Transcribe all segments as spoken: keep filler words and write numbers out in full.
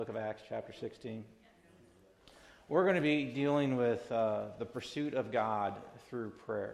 Book of Acts, chapter sixteen. We're going to be dealing with uh, the pursuit of God through prayer.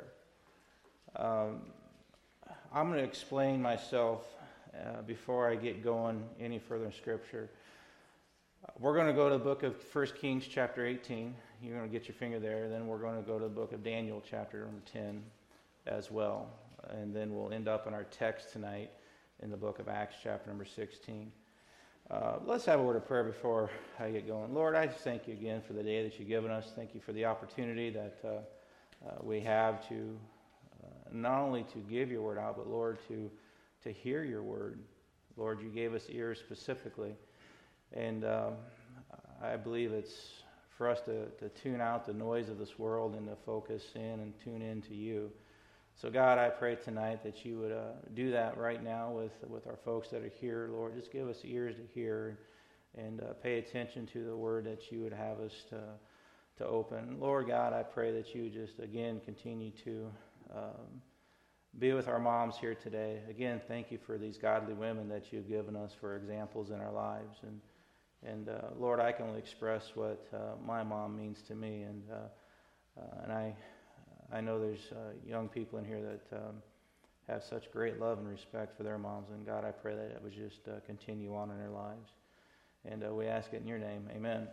Um, I'm going to explain myself uh, before I get going any further in Scripture. We're going to go to the book of First Kings, chapter eighteen. You're going to get your finger there. Then we're going to go to the book of Daniel, chapter number ten as well. And then we'll end up in our text tonight in the book of Acts, chapter number sixteen. Uh, let's have a word of prayer before I get going. Lord, I just thank you again for the day that you've given us. Thank you for the opportunity that uh, uh, we have to uh, not only to give your word out, but Lord, to to hear your word. Lord, you gave us ears specifically, and um, I believe it's for us to, to tune out the noise of this world and to focus in and tune in to you. So God, I pray tonight that you would uh, do that right now with with our folks that are here. Lord, just give us ears to hear and uh, pay attention to the word that you would have us to to open. Lord God, I pray that you just, again, continue to um, be with our moms here today. Again, thank you for these godly women that you've given us for examples in our lives. And, and uh, Lord, I can only express what uh, my mom means to me. And, uh, uh, and I... I know there's uh, young people in here that um, have such great love and respect for their moms. And God, I pray that it would just uh, continue on in their lives. And uh, we ask it in your name. Amen.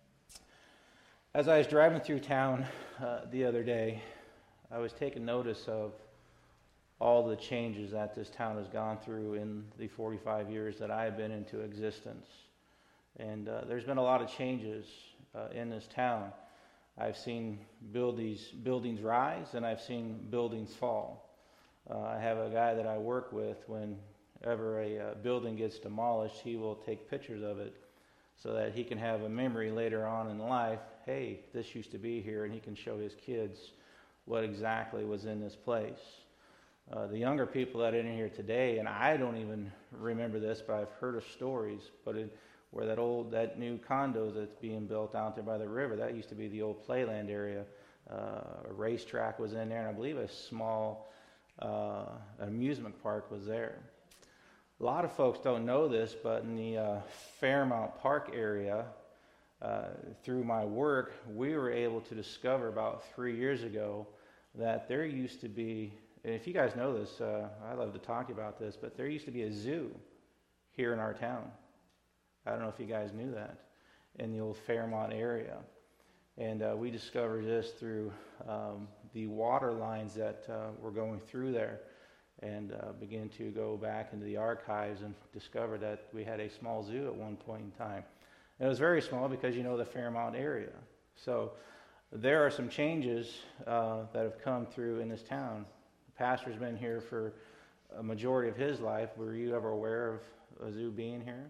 As I was driving through town uh, the other day, I was taking notice of all the changes that this town has gone through in the forty-five years that I have been into existence. And uh, there's been a lot of changes uh, in this town. I've seen buildings, buildings rise, and I've seen buildings fall. Uh, I have a guy that I work with. Whenever a uh, building gets demolished, he will take pictures of it so that he can have a memory later on in life. Hey, this used to be here, and he can show his kids what exactly was in this place. Uh, the younger people that are in here today, and I don't even remember this, but I've heard of stories, but it where that old, that new condo that's being built out there by the river, that used to be the old playland area. Uh, a racetrack was in there, and I believe a small uh, amusement park was there. A lot of folks don't know this, but in the uh, Fairmount Park area, uh, through my work, we were able to discover about three years ago that there used to be, and if you guys know this, uh, I love to talk about this, but there used to be a zoo here in our town. I don't know if you guys knew that, in the old Fairmont area. And uh, we discovered this through um, the water lines that uh, were going through there, and uh, began to go back into the archives and discover that we had a small zoo at one point in time. And it was very small because you know the Fairmont area. So there are some changes uh, that have come through in this town. The pastor's been here for a majority of his life. Were you ever aware of a zoo being here?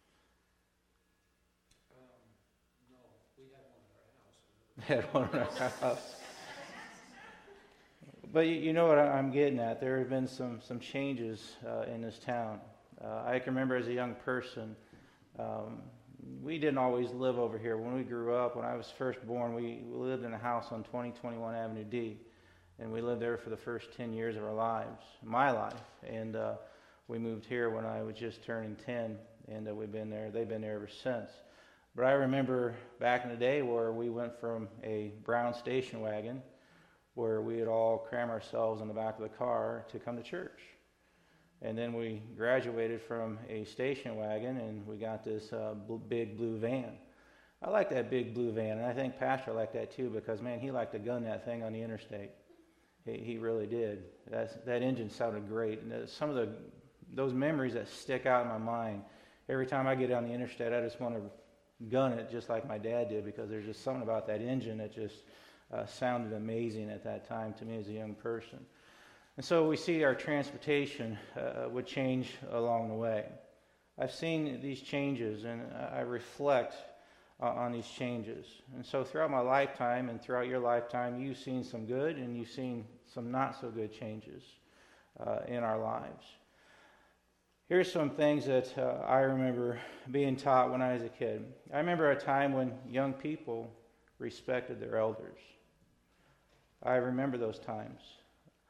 Had one in our house. But you, you know what I'm getting at. There have been some, some changes uh, in this town. Uh, I can remember as a young person, um, we didn't always live over here. When we grew up, when I was first born, we, we lived in a house on twenty twenty-one Avenue D. And we lived there for the first ten years of our lives, my life. And uh, we moved here when I was just turning ten. And uh, we've been there, they've been there ever since. But I remember back in the day where we went from a brown station wagon where we would all cram ourselves in the back of the car to come to church. And then we graduated from a station wagon and we got this uh, bl- big blue van. I like that big blue van, and I think Pastor liked that too because, man, he liked to gun that thing on the interstate. He, he really did. That's, that engine sounded great. And some of the those memories that stick out in my mind, every time I get on the interstate, I just want to gun it just like my dad did because there's just something about that engine that just uh, sounded amazing at that time to me as a young person. And so we see our transportation uh, would change along the way. I've seen these changes and I reflect uh, on these changes. And so throughout my lifetime and throughout your lifetime, you've seen some good and you've seen some not so good changes uh, in our lives. Here's some things that uh, I remember being taught when I was a kid. I remember a time when young people respected their elders. I remember those times.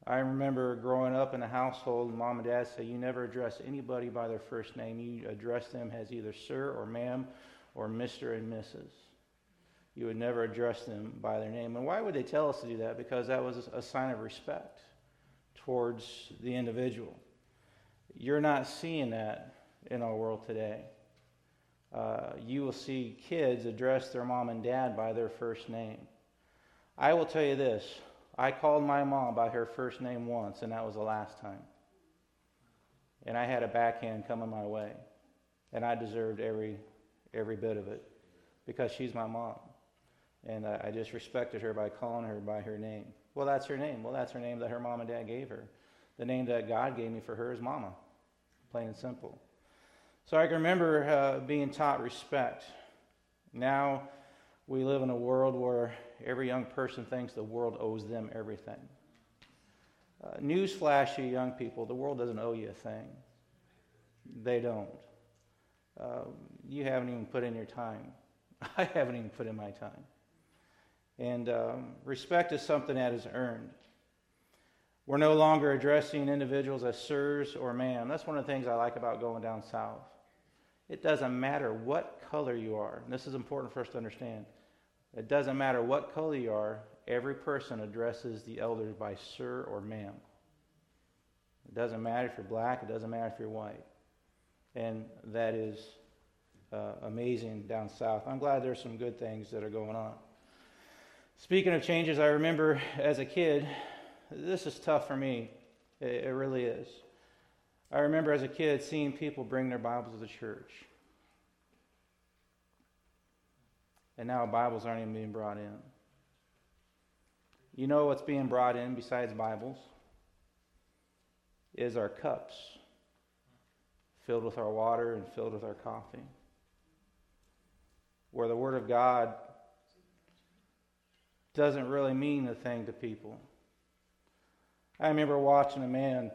I remember growing up in a household, mom and dad say you never address anybody by their first name. You address them as either sir or ma'am or Mister and Missus You would never address them by their name. And why would they tell us to do that? Because that was a sign of respect towards the individual. You're not seeing that in our world today. Uh, you will see kids address their mom and dad by their first name. I will tell you this. I called my mom by her first name once, and that was the last time. And I had a backhand coming my way. And I deserved every every bit of it because she's my mom. And I, I just respected her by calling her by her name. Well, that's her name. Well, that's her name that her mom and dad gave her. The name that God gave me for her is Mama, plain and simple. So I can remember uh, being taught respect. Now we live in a world where every young person thinks the world owes them everything. Uh, newsflash, you young people, the world doesn't owe you a thing. They don't. Uh, you haven't even put in your time. I haven't even put in my time. And um, respect is something that is earned. We're no longer addressing individuals as sirs or ma'am. That's one of the things I like about going down south. It doesn't matter what color you are. And this is important for us to understand. It doesn't matter what color you are. Every person addresses the elders by sir or ma'am. It doesn't matter if you're black. It doesn't matter if you're white. And that is uh, amazing down south. I'm glad there's some good things that are going on. Speaking of changes, I remember as a kid, this is tough for me. It, it really is. I remember as a kid seeing people bring their Bibles to the church. And now Bibles aren't even being brought in. You know what's being brought in besides Bibles? Is our cups filled with our water and filled with our coffee. Where the Word of God doesn't really mean a thing to people. I remember watching a man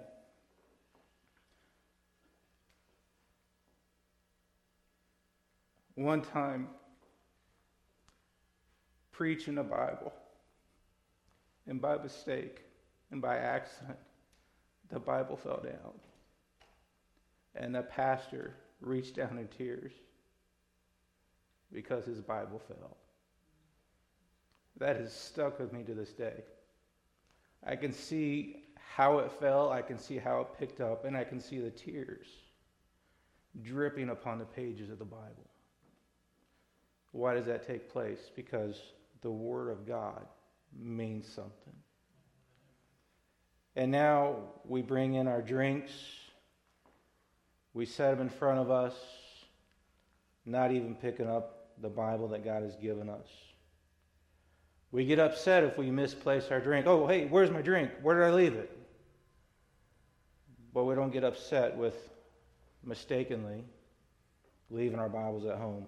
one time preaching the Bible, and by mistake and by accident, the Bible fell down. And the pastor reached down in tears because his Bible fell. That has stuck with me to this day. I can see how it fell, I can see how it picked up, and I can see the tears dripping upon the pages of the Bible. Why does that take place? Because the Word of God means something. And now we bring in our drinks, we set them in front of us, not even picking up the Bible that God has given us. We get upset if we misplace our drink. Oh, hey, where's my drink? Where did I leave it? But we don't get upset with mistakenly leaving our Bibles at home.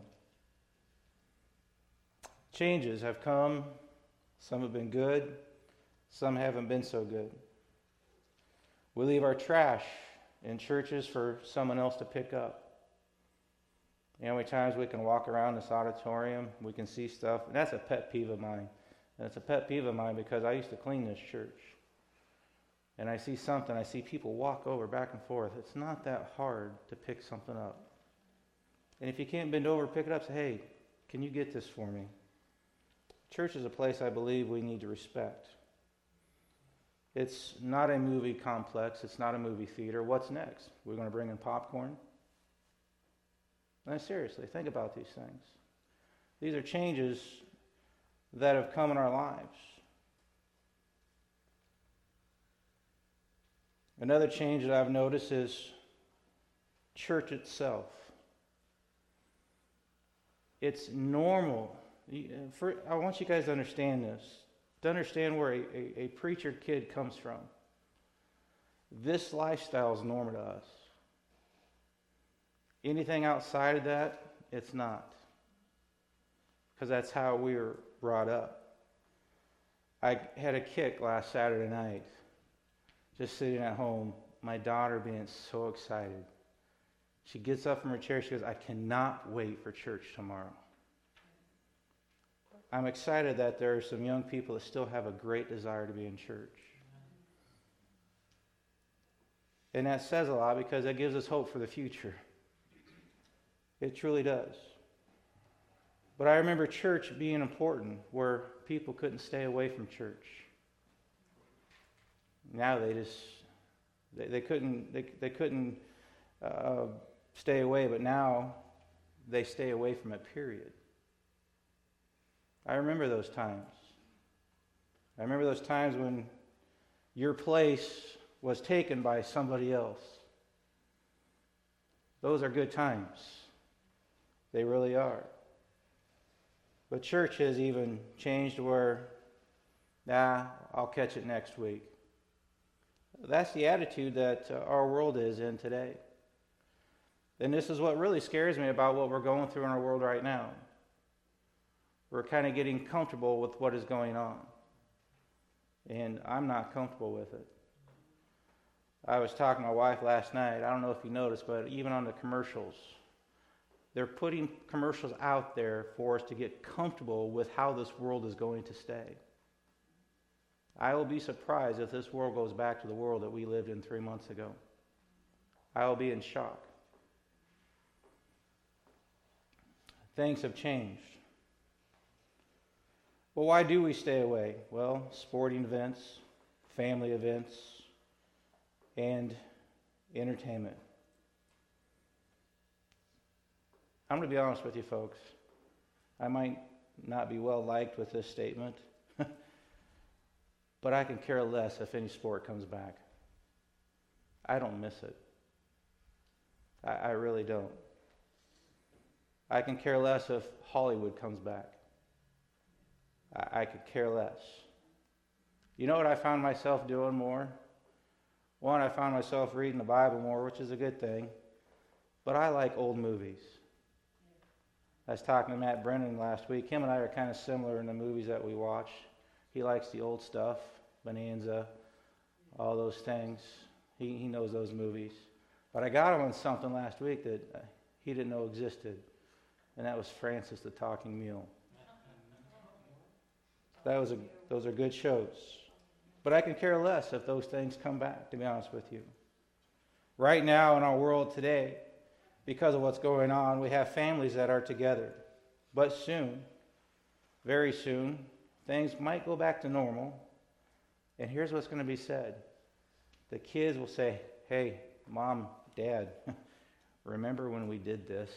Changes have come. Some have been good. Some haven't been so good. We leave our trash in churches for someone else to pick up. You know how many times we can walk around this auditorium, we can see stuff, and that's a pet peeve of mine. And it's a pet peeve of mine because I used to clean this church. And I see something, I see people walk over back and forth. It's not that hard to pick something up. And if you can't bend over, pick it up, say, hey, can you get this for me? Church is a place I believe we need to respect. It's not a movie complex. It's not a movie theater. What's next? We're going to bring in popcorn? No, seriously, think about these things. These are changes that have come in our lives. Another change that I've noticed is church itself. It's normal. For, I want you guys to understand this. To understand where a, a, a preacher kid comes from. This lifestyle is normal to us. Anything outside of that, it's not. Because that's how we were brought up. I had a kick last Saturday night, just sitting at home, my daughter being so excited. She gets up from her chair, she goes, I cannot wait for church tomorrow. I'm excited that there are some young people that still have a great desire to be in church. And that says a lot because it gives us hope for the future. It truly does. But I remember church being important where people couldn't stay away from church. Now they just, they, they couldn't, they, they couldn't uh, stay away, but now they stay away from it, period. I remember those times. I remember those times when your place was taken by somebody else. Those are good times. They really are. But church has even changed where, nah, I'll catch it next week. That's the attitude that uh, our world is in today. And this is what really scares me about what we're going through in our world right now. We're kind of getting comfortable with what is going on. And I'm not comfortable with it. I was talking to my wife last night. I don't know if you noticed, but even on the commercials, they're putting commercials out there for us to get comfortable with how this world is going to stay. I will be surprised if this world goes back to the world that we lived in three months ago. I will be in shock. Things have changed. Well, why do we stay away? Well, sporting events, family events, and entertainment. I'm going to be honest with you, folks. I might not be well liked with this statement, but I can care less if any sport comes back. I don't miss it. I, I really don't. I can care less if Hollywood comes back. I, I could care less. You know what I found myself doing more? One, I found myself reading the Bible more, which is a good thing. But I like old movies. I was talking to Matt Brennan last week. Him and I are kind of similar in the movies that we watch. He likes the old stuff, Bonanza, all those things. He, he knows those movies. But I got him on something last week that he didn't know existed, and that was Francis the Talking Mule. That was a, those are good shows. But I can care less if those things come back, to be honest with you. Right now in our world today, because of what's going on, we have families that are together. But soon, very soon, things might go back to normal. And here's what's going to be said. The kids will say, hey, Mom, Dad, remember when we did this?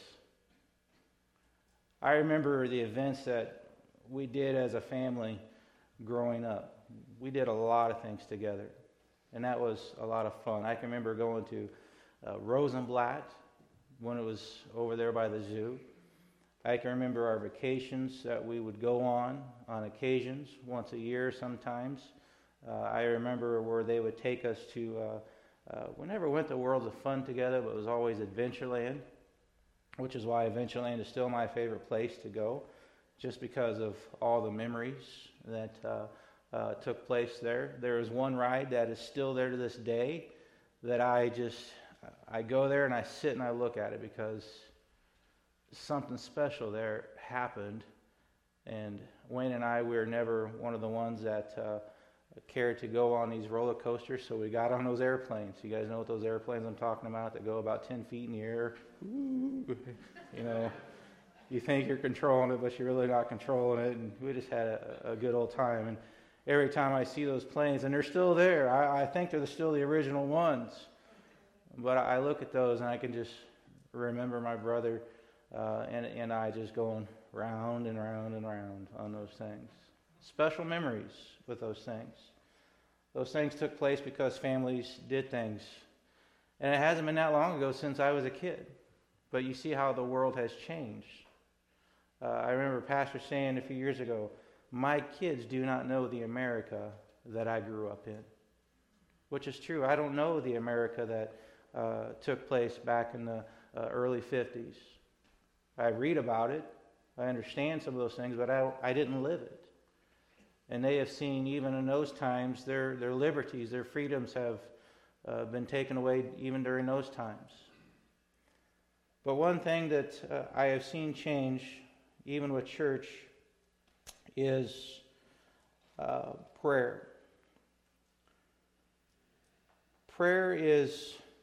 I remember the events that we did as a family growing up. We did a lot of things together, and that was a lot of fun. I can remember going to uh, Rosenblatt when it was over there by the zoo. I can remember our vacations that we would go on on occasions, once a year sometimes. Uh, I remember where they would take us to, uh, uh, we never went to Worlds of Fun together, but it was always Adventureland, which is why Adventureland is still my favorite place to go, just because of all the memories that uh, uh, took place there. There is one ride that is still there to this day that I just, I go there and I sit and I look at it because something special there happened. And Wayne and I, we were never one of the ones that uh, cared to go on these roller coasters, so we got on those airplanes. You guys know what those airplanes I'm talking about that go about ten feet in the air? Ooh, you know. You think you're controlling it, but you're really not controlling it. And we just had a, a good old time. And every time I see those planes, and they're still there, I, I think they're still the original ones. But I look at those, and I can just remember my brother uh, and, and I just going round and round and round on those things. Special memories with those things. Those things took place because families did things. And it hasn't been that long ago since I was a kid. But you see how the world has changed. Uh, I remember a pastor saying a few years ago, my kids do not know the America that I grew up in. Which is true. I don't know the America that uh, took place back in the uh, early fifties. I read about it. I understand some of those things, but I, I didn't live it. And they have seen, even in those times, their, their liberties, their freedoms have uh, been taken away even during those times. But one thing that uh, I have seen change, even with church, is uh, prayer. Prayer is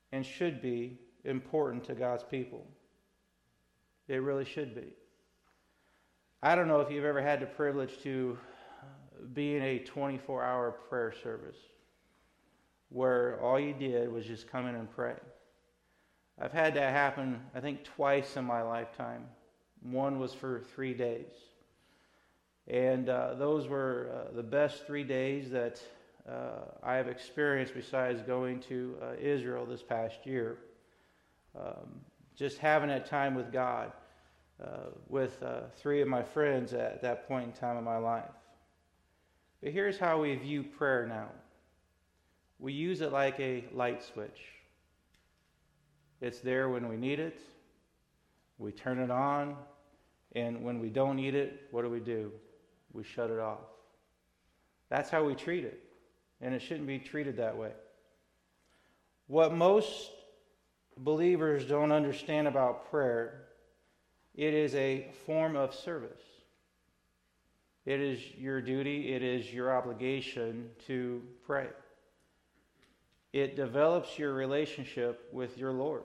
and should be important to God's people. It really should be. I don't know if you've ever had the privilege to be in a twenty-four hour prayer service where all you did was just come in and pray. I've had that happen, I think, twice in my lifetime. One was for three days. And uh, those were uh, the best three days that uh, I have experienced besides going to uh, Israel this past year. Um, just having that time with God, uh, with uh, three of my friends at that point in time in my life. But here's how we view prayer now. We use it like a light switch. It's there when we need it. We turn it on. And when we don't need it, what do we do? We shut it off. That's how we treat it. And it shouldn't be treated that way. What most believers don't understand about prayer, it is a form of service. It is your duty, it is your obligation to pray. It develops your relationship with your Lord.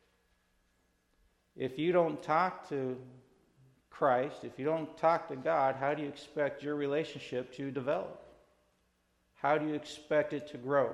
If you don't talk to Christ, if you don't talk to God, how do you expect your relationship to develop? How do you expect it to grow?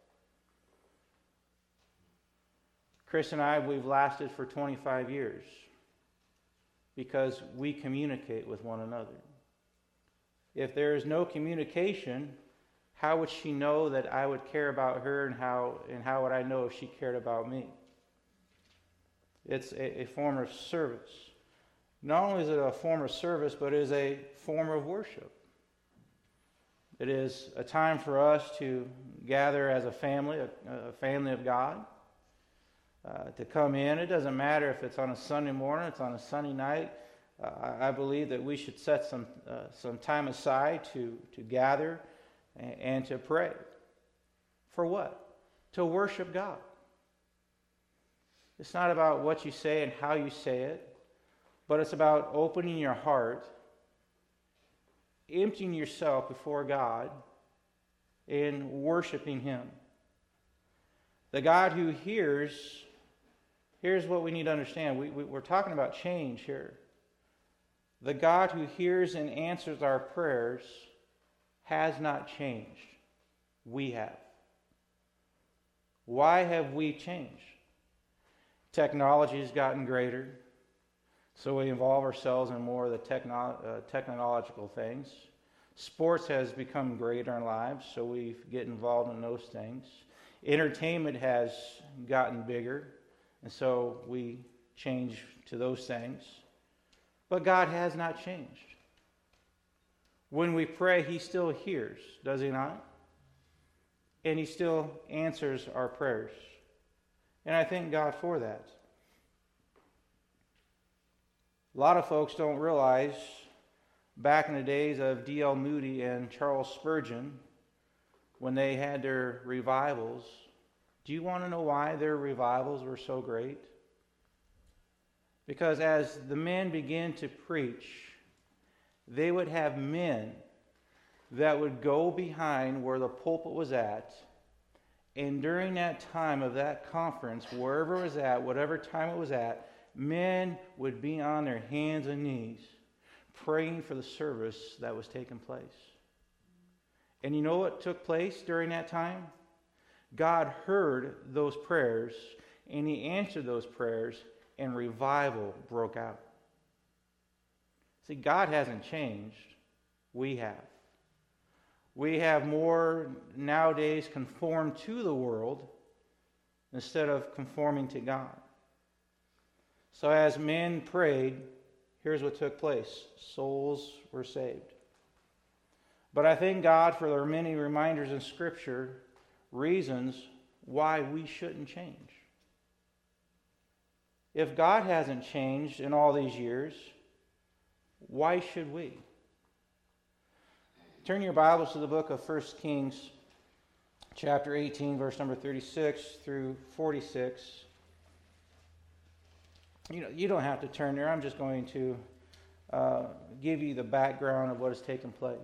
Chris and I, we've lasted for twenty-five years because we communicate with one another. If there is no communication, how would she know that I would care about her, and how and how would I know if she cared about me? It's a, a form of service. Not only is it a form of service, but it is a form of worship. It is a time for us to gather as a family, a, a family of God, uh, to come in. It doesn't matter if it's on a Sunday morning, it's on a Sunday night. Uh, I, I believe that we should set some uh, some time aside to, to gather and, and to pray. For what? To worship God. It's not about what you say and how you say it, but it's about opening your heart, emptying yourself before God, and worshiping Him. The God who hears, here's what we need to understand. We, we, we're talking about change here. The God who hears and answers our prayers has not changed. We have. Why have we changed? Technology has gotten greater, so we involve ourselves in more of the techno- uh, technological things. Sports has become greater in our lives, so we get involved in those things. Entertainment has gotten bigger, and so we change to those things. But God has not changed. When we pray, He still hears, does He not? And He still answers our prayers. And I thank God for that. A lot of folks don't realize, back in the days of D L Moody and Charles Spurgeon, when they had their revivals, do you want to know why their revivals were so great? Because as the men began to preach, they would have men that would go behind where the pulpit was at, and during that time of that conference, wherever it was at, whatever time it was at, men would be on their hands and knees praying for the service that was taking place. And you know what took place during that time? God heard those prayers, and He answered those prayers, and revival broke out. See, God hasn't changed. We have. We have more nowadays conformed to the world instead of conforming to God. So as men prayed, here's what took place. Souls were saved. But I thank God for their many reminders in Scripture, reasons why we shouldn't change. If God hasn't changed in all these years, why should we? Turn your Bibles to the book of First Kings, chapter eighteen, verse number thirty-six through forty-six. You know, you don't have to turn there. I'm just going to uh, give you the background of what has taken place.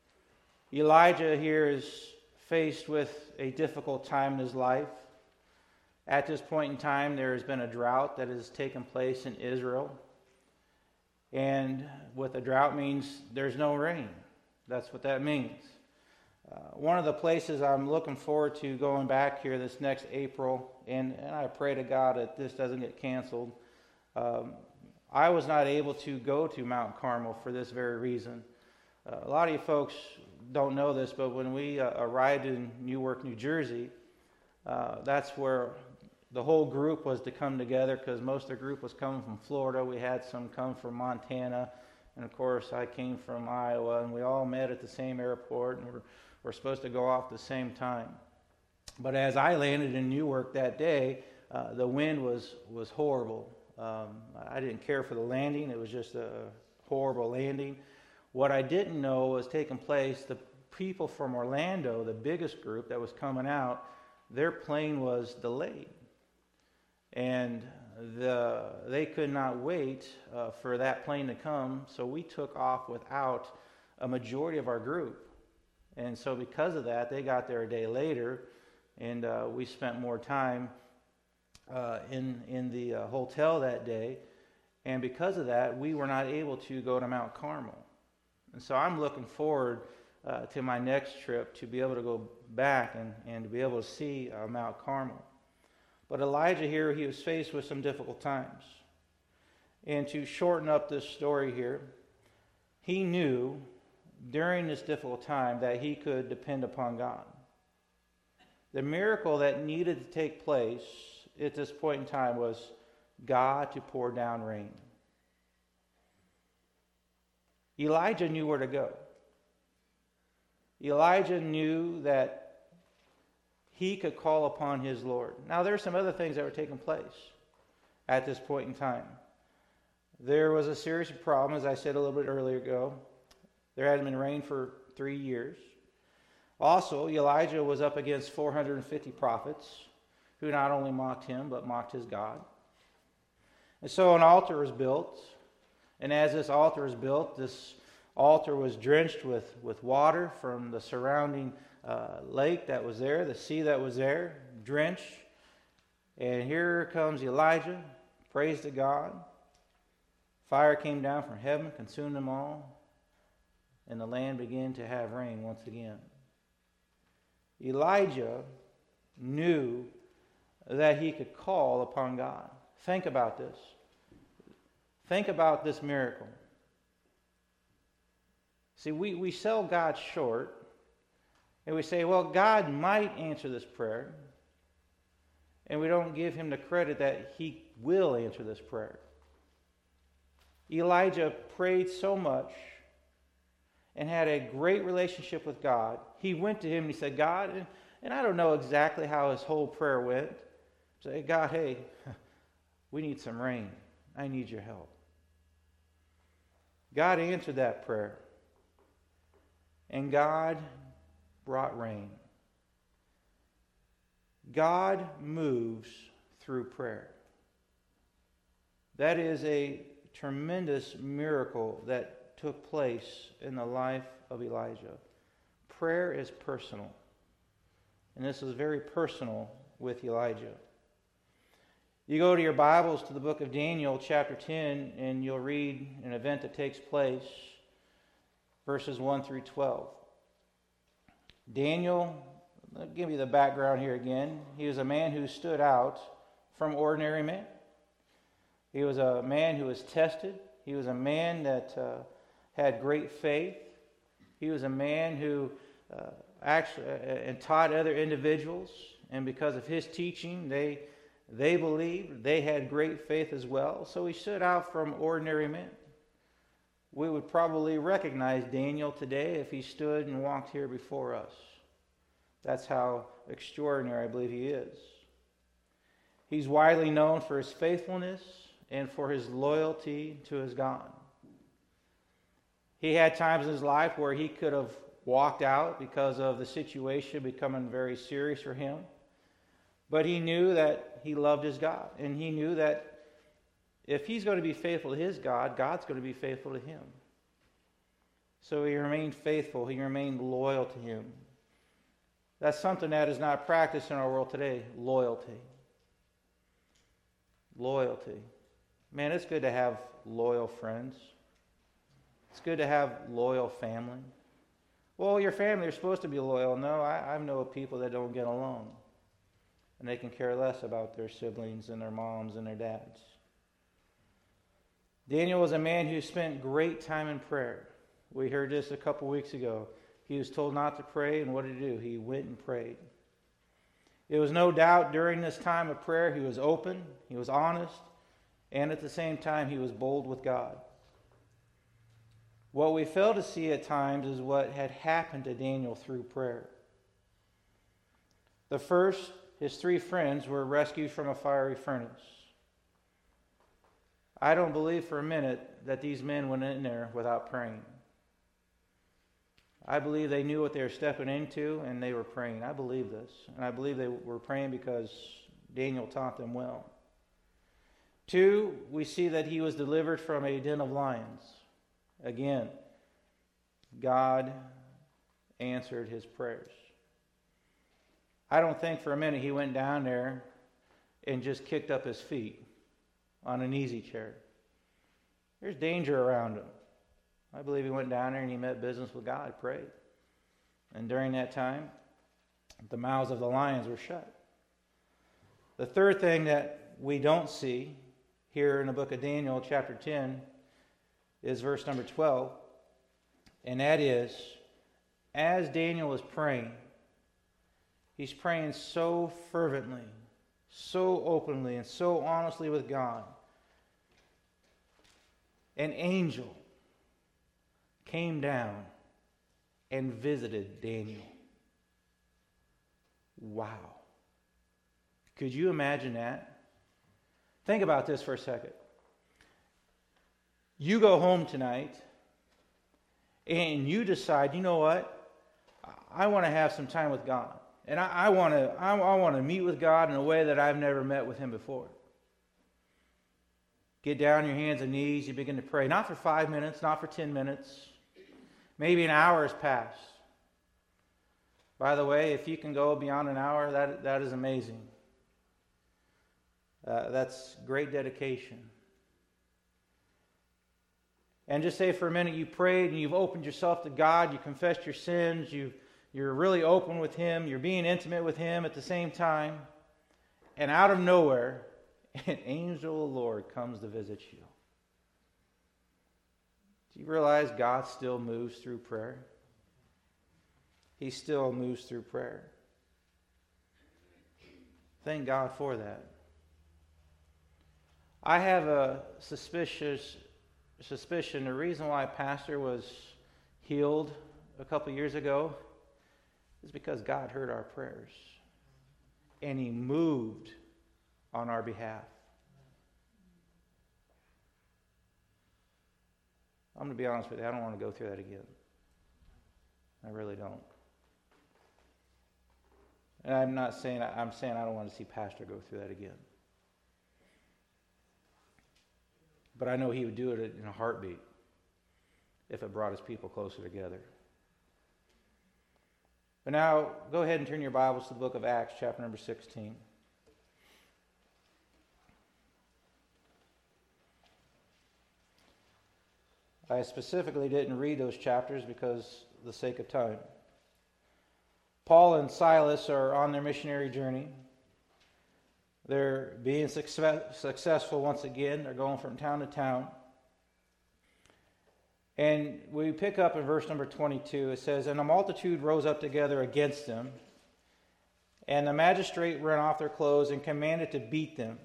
Elijah here is faced with a difficult time in his life. At this point in time, there has been a drought that has taken place in Israel. And what the drought means, there's no rain. That's what that means. Uh, one of the places I'm looking forward to going back here this next April, and, and I pray to God that this doesn't get canceled. Um, I was not able to go to Mount Carmel for this very reason. Uh, a lot of you folks don't know this, but when we uh, arrived in Newark, New Jersey, uh, that's where the whole group was to come together, because most of the group was coming from Florida. We had some come from Montana, and of course I came from Iowa, and we all met at the same airport, and we're, we're supposed to go off at the same time. But as I landed in Newark that day, uh, the wind was, was horrible. Um, I didn't care for the landing. It was just a horrible landing. What I didn't know was taking place, the people from Orlando, the biggest group that was coming out, their plane was delayed. And the, they could not wait uh, for that plane to come, so we took off without a majority of our group. And so because of that, they got there a day later, and uh, we spent more time uh, in, in the uh, hotel that day. And because of that, we were not able to go to Mount Carmel. And so I'm looking forward uh, to my next trip to be able to go back and, and to be able to see uh, Mount Carmel. But Elijah here, he was faced with some difficult times. And to shorten up this story here, he knew during this difficult time that he could depend upon God. The miracle that needed to take place at this point in time was God to pour down rain. Elijah knew where to go. Elijah knew that he could call upon his Lord. Now, there are some other things that were taking place at this point in time. There was a series of problems, as I said a little bit earlier ago. There hadn't been rain for three years. Also, Elijah was up against four hundred fifty prophets who not only mocked him, but mocked his God. And so an altar was built. And as this altar was built, this altar was drenched with, with water from the surrounding uh, lake that was there, the sea that was there, drenched. And here comes Elijah, praise to God. Fire came down from heaven, consumed them all, and the land began to have rain once again. Elijah knew that he could call upon God. Think about this. Think about this miracle. See, we, we sell God short, and we say, well, God might answer this prayer, and we don't give him the credit that he will answer this prayer. Elijah prayed so much and had a great relationship with God. He went to him and he said, God, and, and I don't know exactly how his whole prayer went. Say, God, hey, we need some rain. I need your help. God answered that prayer. And God brought rain. God moves through prayer. That is a tremendous miracle that took place in the life of Elijah. Prayer is personal. And this is very personal with Elijah. You go to your Bibles to the book of Daniel, chapter ten, and you'll read an event that takes place, verses one through twelve. Daniel, I'll give you the background here again. He was a man who stood out from ordinary men. He was a man who was tested. He was a man that uh, had great faith. He was a man who uh, actually uh, and taught other individuals, and because of his teaching, they they believed. They had great faith as well. So he stood out from ordinary men. We would probably recognize Daniel today if he stood and walked here before us. That's how extraordinary I believe he is. He's widely known for his faithfulness and for his loyalty to his God. He had times in his life where he could have walked out because of the situation becoming very serious for him. But he knew that he loved his God. And he knew that if he's going to be faithful to his God, God's going to be faithful to him. So he remained faithful. He remained loyal to him. That's something that is not practiced in our world today, loyalty. Loyalty. Man, it's good to have loyal friends. It's good to have loyal family. Well, your family are supposed to be loyal. No, I, I know people that don't get along. And they can care less about their siblings and their moms and their dads. Daniel was a man who spent great time in prayer. We heard this a couple weeks ago. He was told not to pray, and what did he do? He went and prayed. It was no doubt during this time of prayer he was open, he was honest, and at the same time he was bold with God. What we fail to see at times is what had happened to Daniel through prayer. The first, his three friends were rescued from a fiery furnace. I don't believe for a minute that these men went in there without praying. I believe they knew what they were stepping into and they were praying. I believe this. And I believe they were praying because Daniel taught them well. Two, we see that he was delivered from a den of lions. Again, God answered his prayers. I don't think for a minute he went down there and just kicked up his feet on an easy chair. There's danger around him. I believe he went down there and he met business with God, prayed. And during that time, the mouths of the lions were shut. The third thing that we don't see here in the book of Daniel, chapter ten, is verse number twelve. And that is, as Daniel was praying, he's praying so fervently, so openly, and so honestly with God. An angel came down and visited Daniel. Wow. Could you imagine that? Think about this for a second. You go home tonight and you decide, you know what? I want to have some time with God. And I, I want to I, I want to meet with God in a way that I've never met with him before. Get down on your hands and knees, you begin to pray. Not for five minutes, not for ten minutes. Maybe an hour has passed. By the way, if you can go beyond an hour, that that is amazing. Uh, that's great dedication. And just say for a minute you prayed and you've opened yourself to God, you confessed your sins, you, you're really open with him, you're being intimate with him at the same time. And out of nowhere, an angel of the Lord comes to visit you. Do you realize God still moves through prayer? He still moves through prayer. Thank God for that. I have a suspicious suspicion the reason why Pastor was healed a couple years ago is because God heard our prayers and he moved on our behalf. I'm going to be honest with you, I don't want to go through that again. I really don't. And I'm not saying, I'm saying I don't want to see Pastor go through that again. But I know he would do it in a heartbeat if it brought his people closer together. But now, go ahead and turn your Bibles to the book of Acts, chapter number sixteen. I specifically didn't read those chapters because of the sake of time. Paul and Silas are on their missionary journey. They're being success, successful once again. They're going from town to town. And we pick up in verse number twenty-two. It says, "And a multitude rose up together against them, and the magistrate rent off their clothes and commanded to beat them."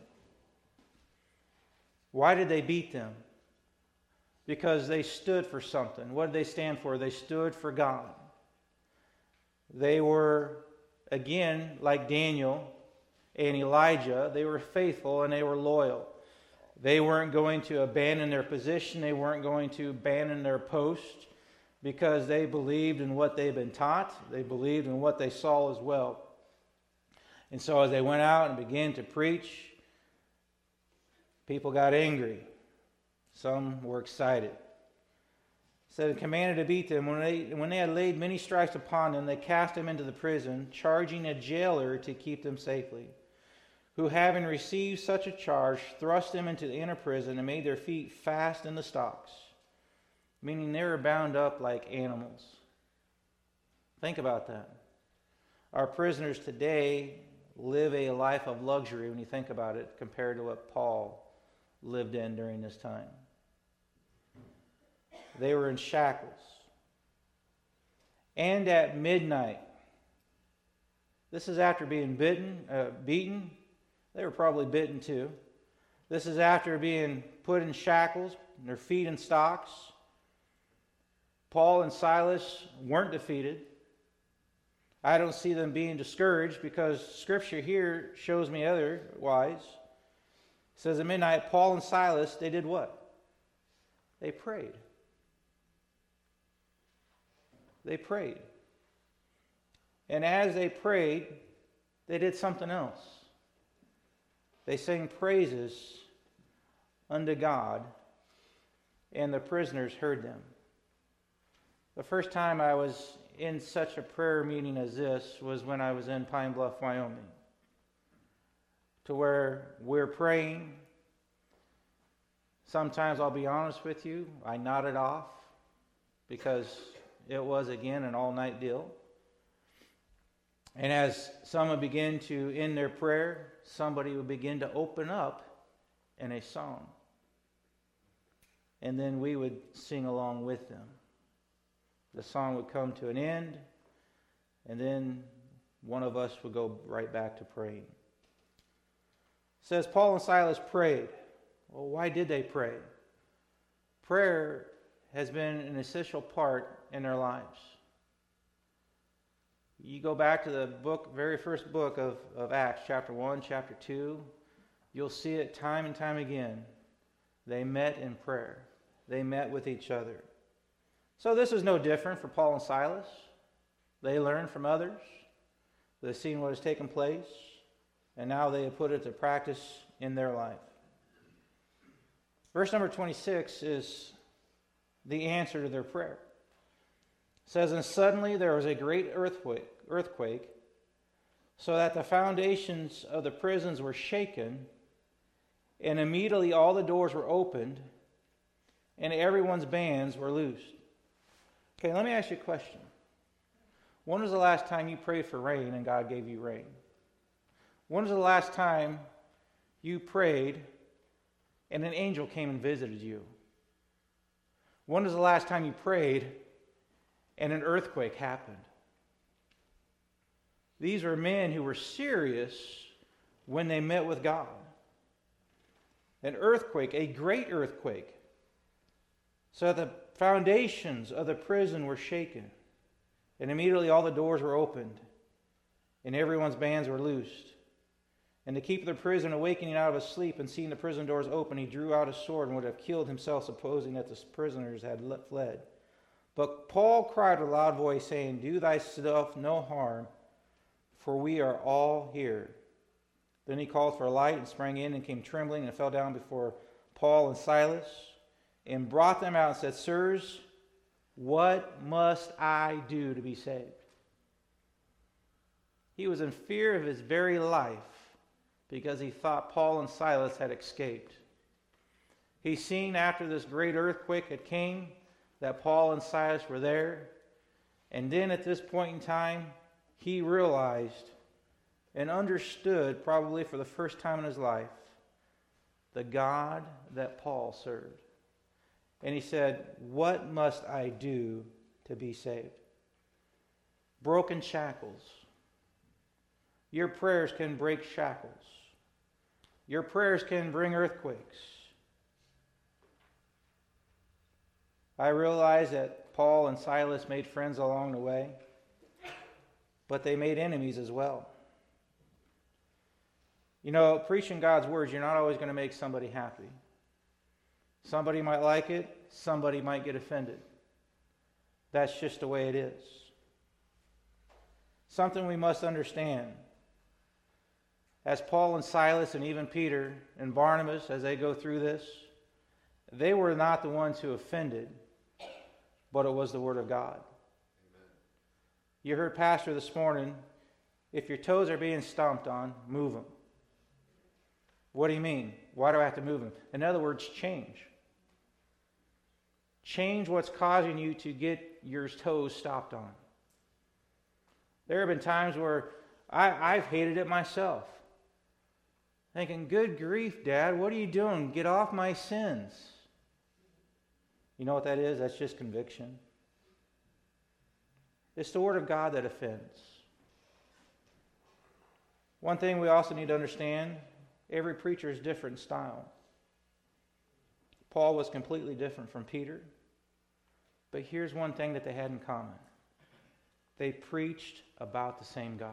Why did they beat them? Because they stood for something. What did they stand for? They stood for God. They were, again, like Daniel and Elijah, they were faithful and they were loyal. They weren't going to abandon their position. They weren't going to abandon their post because they believed in what they'd been taught. They believed in what they saw as well. And so as they went out and began to preach, people got angry. Some were excited. It said, "Commanded to beat them. When they, when they had laid many stripes upon them, they cast them into the prison, charging a jailer to keep them safely, who having received such a charge, thrust them into the inner prison and made their feet fast in the stocks, meaning they were bound up like animals. Think about that. Our prisoners today live a life of luxury when you think about it compared to what Paul lived in during this time. They were in shackles. And at midnight, this is after being bitten, uh, beaten. They were probably bitten too. This is after being put in shackles, their feet in stocks. Paul and Silas weren't defeated. I don't see them being discouraged because Scripture here shows me otherwise. It says at midnight, Paul and Silas, they did what? They prayed. They prayed. And as they prayed, they did something else. They sang praises unto God, and the prisoners heard them. The first time I was in such a prayer meeting as this was when I was in Pine Bluff, Wyoming, to where we're praying. Sometimes, I'll be honest with you, I nodded off because it was, again, an all-night deal. And as someone began to end their prayer, somebody would begin to open up in a song. And then we would sing along with them. The song would come to an end, and then one of us would go right back to praying. It says Paul and Silas prayed. Well, why did they pray? Prayer has been an essential part in their lives. You go back to the book, very first book of, of Acts, chapter one, chapter two, you'll see it time and time again. They met in prayer. They met with each other. So this is no different for Paul and Silas. They learned from others. They've seen what has taken place, and now they have put it to practice in their life. Verse number twenty-six is the answer to their prayer. It says, and suddenly there was a great earthquake, earthquake, so that the foundations of the prisons were shaken, and immediately all the doors were opened, and everyone's bands were loosed. Okay, let me ask you a question. When was the last time you prayed for rain and God gave you rain? When was the last time you prayed and an angel came and visited you? When was the last time you prayed and an earthquake happened? These were men who were serious when they met with God. An earthquake, a great earthquake, so the foundations of the prison were shaken, and immediately all the doors were opened, and everyone's bands were loosed. And to keep the prisoner awakening out of his sleep and seeing the prison doors open, he drew out a sword and would have killed himself, supposing that the prisoners had fled. But Paul cried with a loud voice, saying, do thyself no harm, for we are all here. Then he called for a light and sprang in and came trembling and fell down before Paul and Silas and brought them out and said, sirs, what must I do to be saved? He was in fear of his very life because he thought Paul and Silas had escaped. He seen after this great earthquake had came that Paul and Silas were there. And then at this point in time, he realized and understood, probably for the first time in his life, the God that Paul served. And he said, what must I do to be saved? Broken shackles. Your prayers can break shackles. Your prayers can bring earthquakes. I realize that Paul and Silas made friends along the way, but they made enemies as well. You know, preaching God's words, you're not always going to make somebody happy. Somebody might like it, somebody might get offended. That's just the way it is. Something we must understand. As Paul and Silas and even Peter and Barnabas, as they go through this, they were not the ones who offended, but it was the Word of God. Amen. You heard Pastor this morning, if your toes are being stomped on, move them. What do you mean? Why do I have to move them? In other words, change. Change what's causing you to get your toes stopped on. There have been times where I, I've hated it myself. Thinking, good grief, Dad, what are you doing? Get off my sins. You know what that is? That's just conviction. It's the Word of God that offends. One thing we also need to understand, every preacher is different in style. Paul was completely different from Peter. But here's one thing that they had in common. They preached about the same God.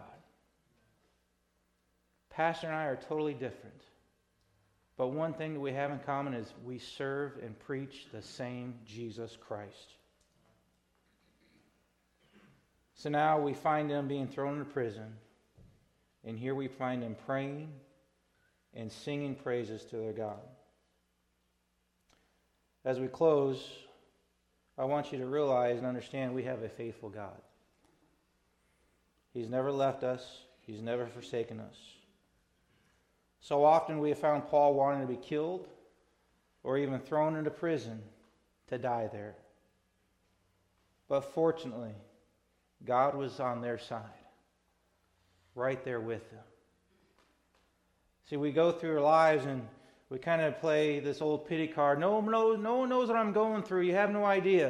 Pastor and I are totally different. But one thing that we have in common is we serve and preach the same Jesus Christ. So now we find them being thrown into prison. And here we find them praying and singing praises to their God. As we close, I want you to realize and understand we have a faithful God. He's never left us. He's never forsaken us. So often we have found Paul wanting to be killed or even thrown into prison to die there. But fortunately, God was on their side, right there with them. See, we go through our lives and we kind of play this old pity card. No, no, no one knows what I'm going through. You have no idea.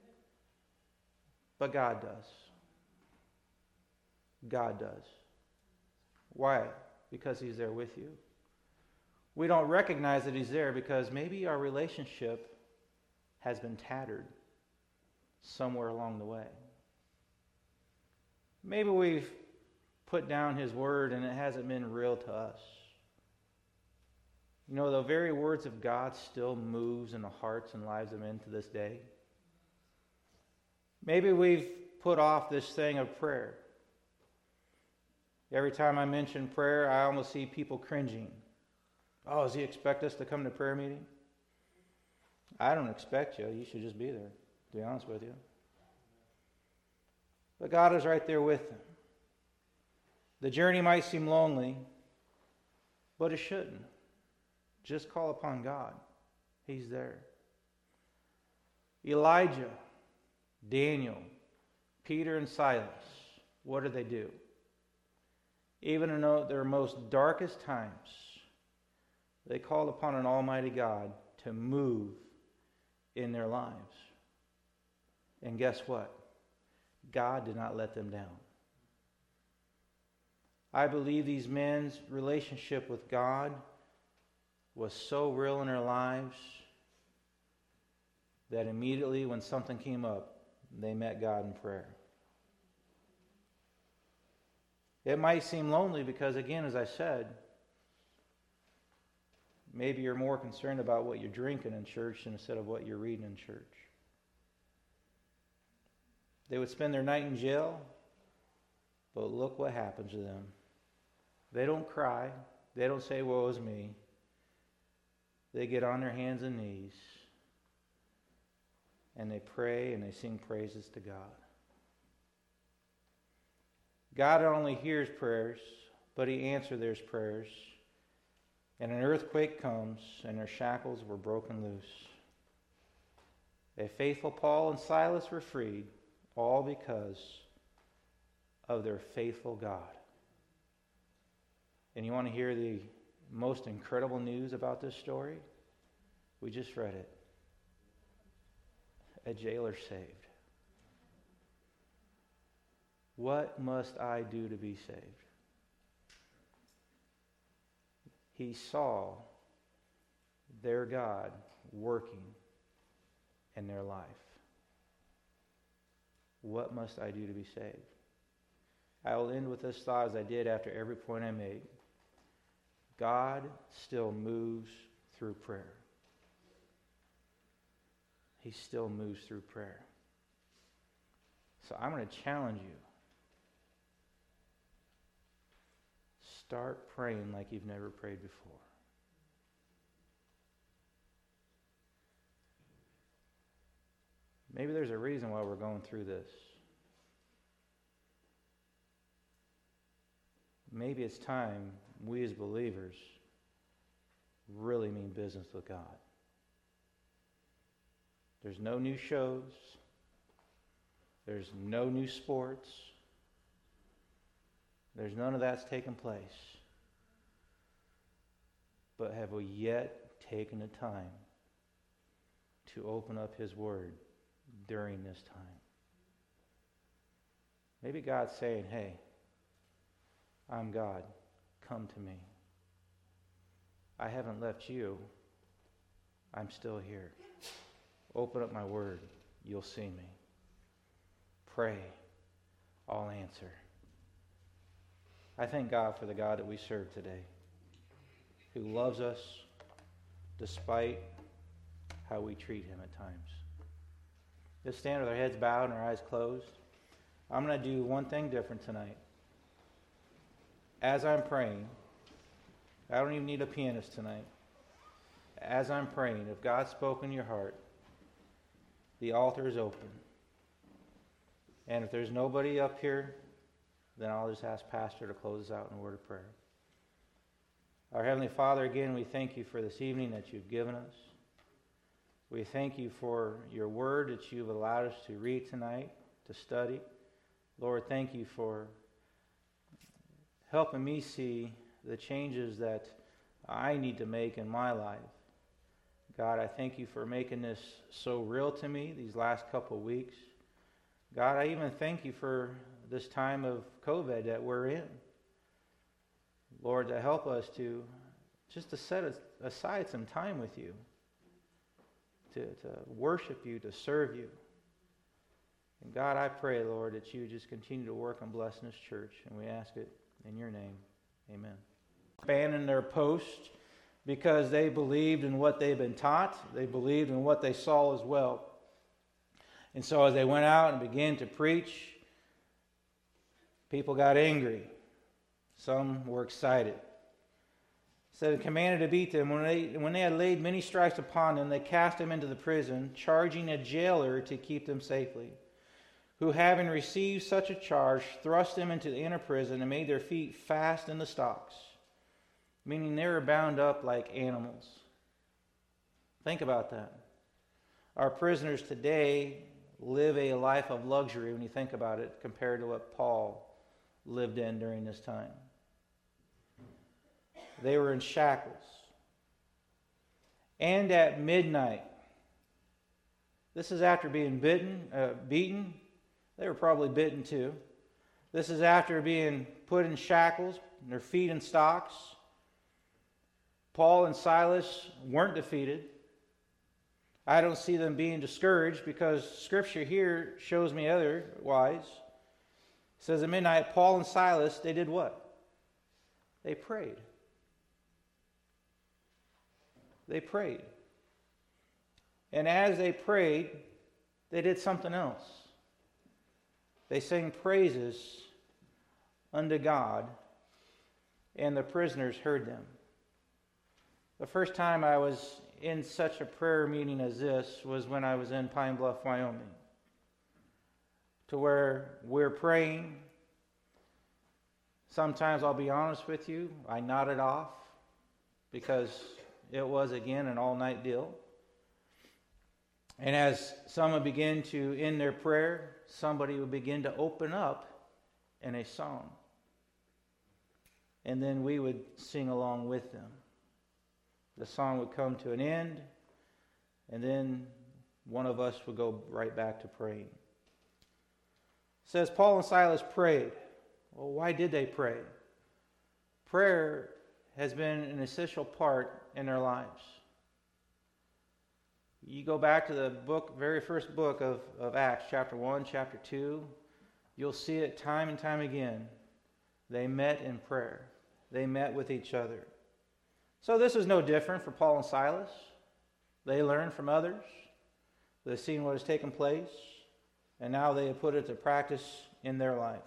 But God does. God does. Why? Because He's there with you. We don't recognize that He's there because maybe our relationship has been tattered somewhere along the way. Maybe we've put down His Word and it hasn't been real to us. You know, the very words of God still moves in the hearts and lives of men to this day. Maybe we've put off this thing of prayer. Every time I mention prayer, I almost see people cringing. Oh, does He expect us to come to prayer meeting? I don't expect you. You should just be there, to be honest with you. But God is right there with them. The journey might seem lonely, but it shouldn't. Just call upon God. He's there. Elijah, Daniel, Peter, and Silas, what did they do? Even in their most darkest times, they called upon an almighty God to move in their lives. And guess what? God did not let them down. I believe these men's relationship with God was so real in their lives that immediately when something came up, they met God in prayer. It might seem lonely because, again, as I said, maybe you're more concerned about what you're drinking in church instead of what you're reading in church. They would spend their night in jail, but look what happens to them. They don't cry. They don't say, woe is me. They get on their hands and knees, and they pray and they sing praises to God. God not only hears prayers, but He answers their prayers. And an earthquake comes, and their shackles were broken loose. A faithful Paul and Silas were freed, all because of their faithful God. And you want to hear the most incredible news about this story? We just read it. A jailer saved. What must I do to be saved? He saw their God working in their life. What must I do to be saved? I will end with this thought as I did after every point I made. God still moves through prayer. He still moves through prayer. So I'm going to challenge you. Start praying like you've never prayed before. Maybe there's a reason why we're going through this. Maybe it's time we as believers really mean business with God. There's no new shows. There's no new sports. There's none of that's taken place. But have we yet taken the time to open up His Word during this time? Maybe God's saying, hey, I'm God. Come to me. I haven't left you. I'm still here. Open up my Word. You'll see me. Pray. I'll answer. I thank God for the God that we serve today, who loves us despite how we treat Him at times. Let's stand with our heads bowed and our eyes closed. I'm going to do one thing different tonight. As I'm praying, I don't even need a pianist tonight. As I'm praying, if God spoke in your heart, the altar is open. And if there's nobody up here, then I'll just ask Pastor to close us out in a word of prayer. Our Heavenly Father, again, we thank you for this evening that you've given us. We thank you for your word that you've allowed us to read tonight, to study. Lord, thank you for helping me see the changes that I need to make in my life. God, I thank you for making this so real to me these last couple of weeks. God, I even thank you for this time of COVID that we're in. Lord, to help us to just to set aside some time with you, to, to worship you, to serve you. And God, I pray, Lord, that you just continue to work and bless this church. And we ask it in your name. Amen. Abandoning their post because they believed in what they've been taught. They believed in what they saw as well. And so as they went out and began to preach, people got angry. Some were excited. It said, commanded to beat them. When they, when they had laid many stripes upon them, they cast them into the prison, charging a jailer to keep them safely, who, having received such a charge, thrust them into the inner prison and made their feet fast in the stocks, meaning they were bound up like animals. Think about that. Our prisoners today live a life of luxury when you think about it compared to what Paul lived in during this time. They were in shackles. And at midnight, this is after being bitten, uh, beaten. They were probably bitten too. This is after being put in shackles, their feet in stocks. Paul and Silas weren't defeated. I don't see them being discouraged because Scripture here shows me otherwise. It says at midnight, Paul and Silas, they did what? They prayed. They prayed. And as they prayed, they did something else. They sang praises unto God, and the prisoners heard them. The first time I was in such a prayer meeting as this was when I was in Pine Bluff, Wyoming, to where we're praying. Sometimes, I'll be honest with you, I nodded off because it was, again, an all-night deal. And as someone began to end their prayer, somebody would begin to open up in a song. And then we would sing along with them. The song would come to an end, and then one of us would go right back to praying. It says Paul and Silas prayed. Well, why did they pray? Prayer has been an essential part in their lives. You go back to the book, very first book of, of Acts, chapter one, chapter two, you'll see it time and time again. They met in prayer. They met with each other. So this is no different for Paul and Silas. They learned from others. They've seen what has taken place, and now they have put it to practice in their life.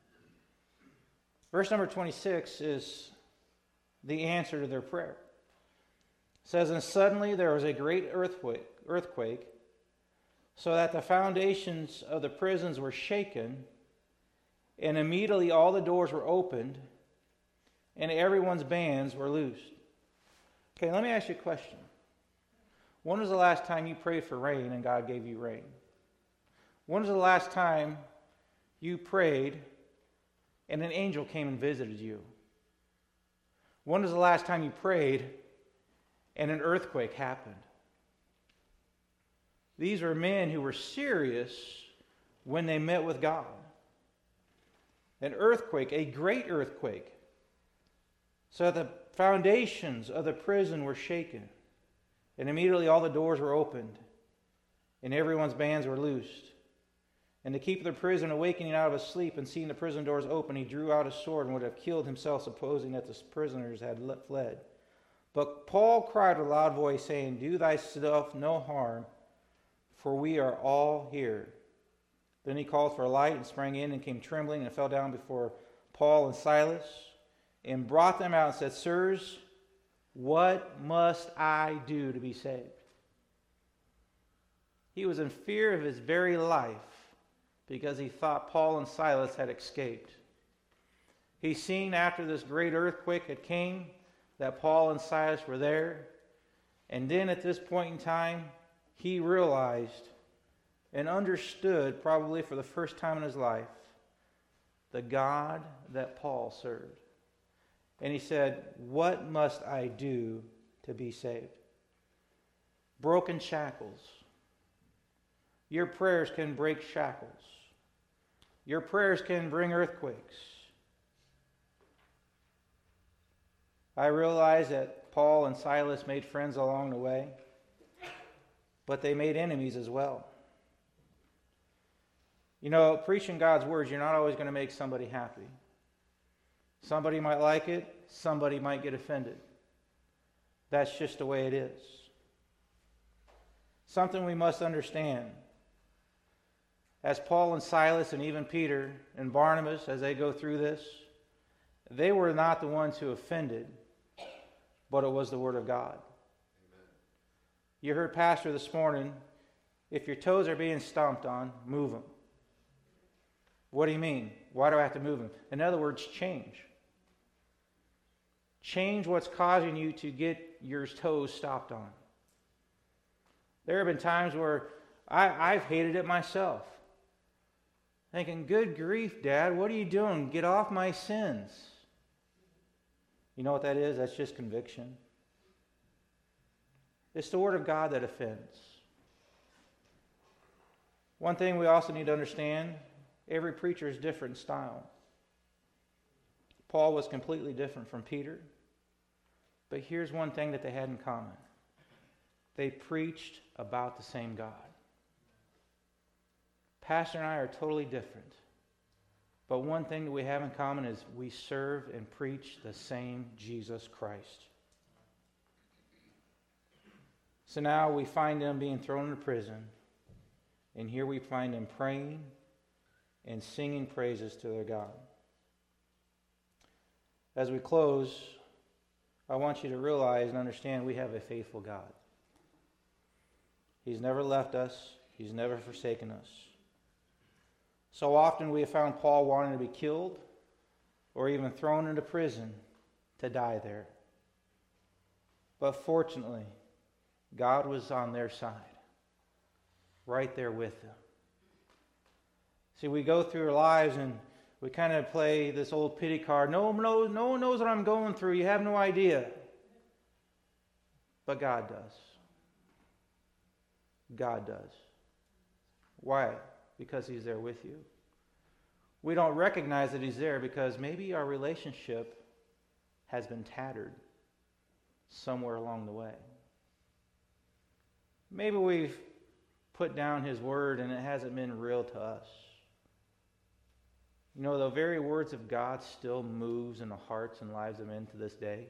Verse number twenty-six is the answer to their prayer. It says, and suddenly there was a great earthquake, earthquake, so that the foundations of the prisons were shaken, and immediately all the doors were opened, and everyone's bands were loosed. Okay, let me ask you a question. When was the last time you prayed for rain and God gave you rain? When was the last time you prayed and an angel came and visited you? When was the last time you prayed and an earthquake happened? These were men who were serious when they met with God. An earthquake, a great earthquake. So the foundations of the prison were shaken. And immediately all the doors were opened. And everyone's bands were loosed. And to keep the prison awakening out of his sleep and seeing the prison doors open, he drew out a sword and would have killed himself, supposing that the prisoners had fled. But Paul cried with a loud voice, saying, "Do thyself no harm, for we are all here." Then he called for a light and sprang in and came trembling and fell down before Paul and Silas and brought them out and said, "Sirs, what must I do to be saved?" He was in fear of his very life because he thought Paul and Silas had escaped. He's seen after this great earthquake had came that Paul and Silas were there. And then at this point in time, he realized and understood, probably for the first time in his life, the God that Paul served. And he said, "What must I do to be saved?" Broken shackles. Your prayers can break shackles. Your prayers can bring earthquakes. I realize that Paul and Silas made friends along the way, but they made enemies as well. You know, preaching God's words, you're not always going to make somebody happy. Somebody might like it, somebody might get offended. That's just the way it is. Something we must understand. As Paul and Silas and even Peter and Barnabas, as they go through this, they were not the ones who offended, but it was the Word of God. Amen. You heard Pastor this morning, if your toes are being stomped on, move them. What do you mean? Why do I have to move them? In other words, change. Change what's causing you to get your toes stomped on. There have been times where I, I've hated it myself. Thinking, good grief, Dad, what are you doing? Get off my sins. You know what that is? That's just conviction. It's the Word of God that offends. One thing we also need to understand, every preacher is different in style. Paul was completely different from Peter. But here's one thing that they had in common. They preached about the same God. Pastor and I are totally different. But one thing that we have in common is we serve and preach the same Jesus Christ. So now we find them being thrown into prison. And here we find them praying and singing praises to their God. As we close, I want you to realize and understand we have a faithful God. He's never left us. He's never forsaken us. So often we have found Paul wanting to be killed or even thrown into prison to die there. But fortunately, God was on their side, right there with them. See, we go through our lives and we kind of play this old pity card. No, no, no one knows what I'm going through. You have no idea. But God does. God does. Why? Because He's there with you. We don't recognize that He's there because maybe our relationship has been tattered somewhere along the way. Maybe we've put down His Word and it hasn't been real to us. You know, the very words of God still moves in the hearts and lives of men to this day.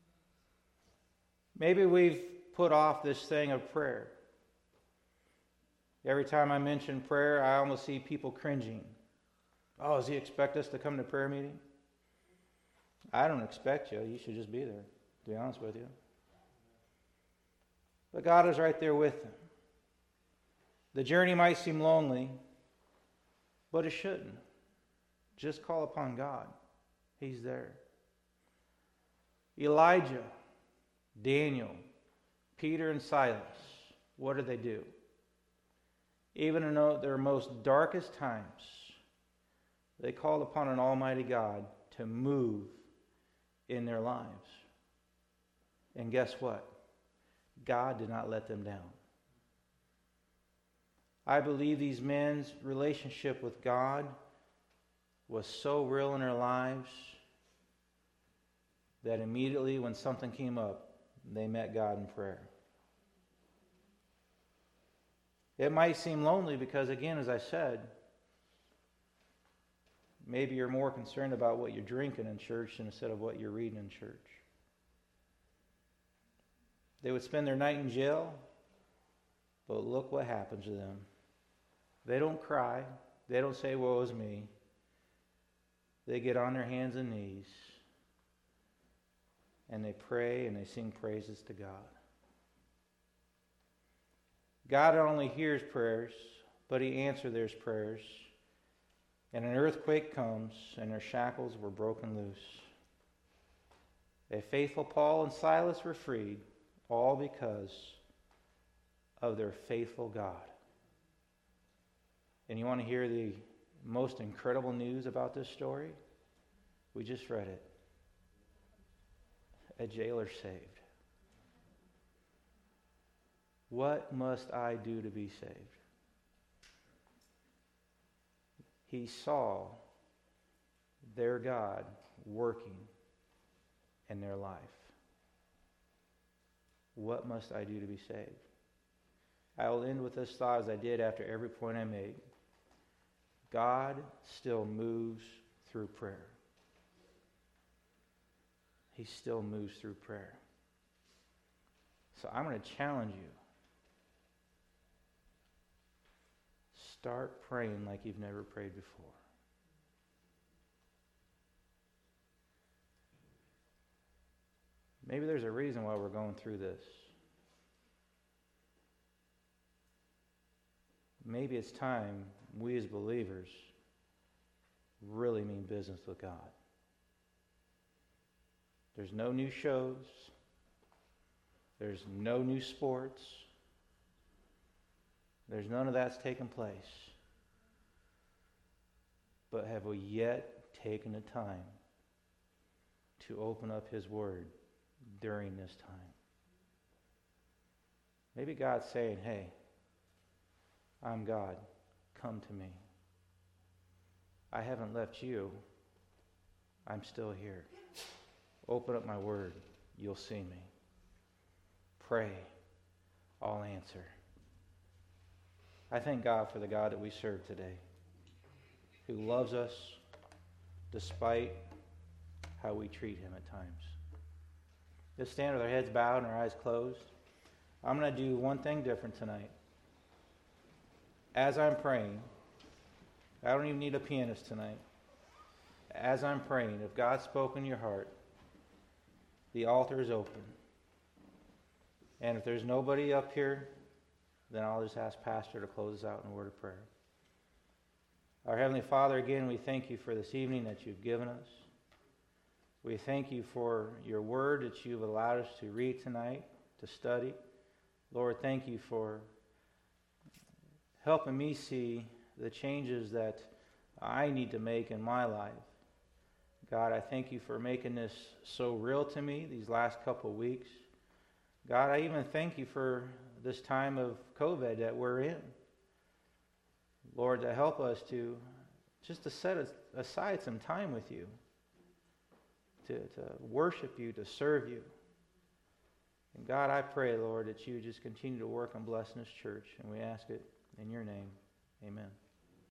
Maybe we've put off this thing of prayer. Every time I mention prayer, I almost see people cringing. Oh, does He expect us to come to prayer meeting? I don't expect you. You should just be there, to be honest with you. But God is right there with them. The journey might seem lonely, but it shouldn't. Just call upon God. He's there. Elijah Daniel, Peter, and Silas, what did they do? Even in their most darkest times, they called upon an almighty God to move in their lives. And guess what? God did not let them down. I believe these men's relationship with God was so real in their lives that immediately when something came up, they met God in prayer. It might seem lonely because, again, as I said, maybe you're more concerned about what you're drinking in church instead of what you're reading in church. They would spend their night in jail, but look what happens to them. They don't cry. They don't say, woe is me. They get on their hands and knees, and they pray and they sing praises to God. God not only hears prayers, but He answers those prayers. And an earthquake comes, and their shackles were broken loose. A faithful Paul and Silas were freed, all because of their faithful God. And you want to hear the most incredible news about this story? We just read it. A jailer saved. What must I do to be saved? He saw their God working in their life. What must I do to be saved? I will end with this thought as I did after every point I made. God still moves through prayer. He still moves through prayer. So I'm going to challenge you. Start praying like you've never prayed before. Maybe there's a reason why we're going through this. Maybe it's time we as believers really mean business with God. There's no new shows. There's no new sports. There's none of that's taken place. But have we yet taken the time to open up His Word during this time? Maybe God's saying, hey, I'm God. Come to me. I haven't left you. I'm still here. Open up my Word. You'll see me. Pray. I'll answer. I thank God for the God that we serve today, who loves us despite how we treat Him at times. Let's stand with our heads bowed and our eyes closed. I'm going to do one thing different tonight. As I'm praying, I don't even need a pianist tonight. As I'm praying, if God spoke in your heart, the altar is open. And if there's nobody up here, then I'll just ask Pastor to close us out in a word of prayer. Our Heavenly Father, again, we thank you for this evening that you've given us. We thank you for your word that you've allowed us to read tonight, to study. Lord, thank you for helping me see the changes that I need to make in my life. God, I thank you for making this so real to me these last couple of weeks. God, I even thank you for this time of COVID that we're in. Lord, to help us to just to set aside some time with you, to, to worship you, to serve you. And God, I pray, Lord, that you just continue to work and bless in this church. And we ask it in your name. Amen.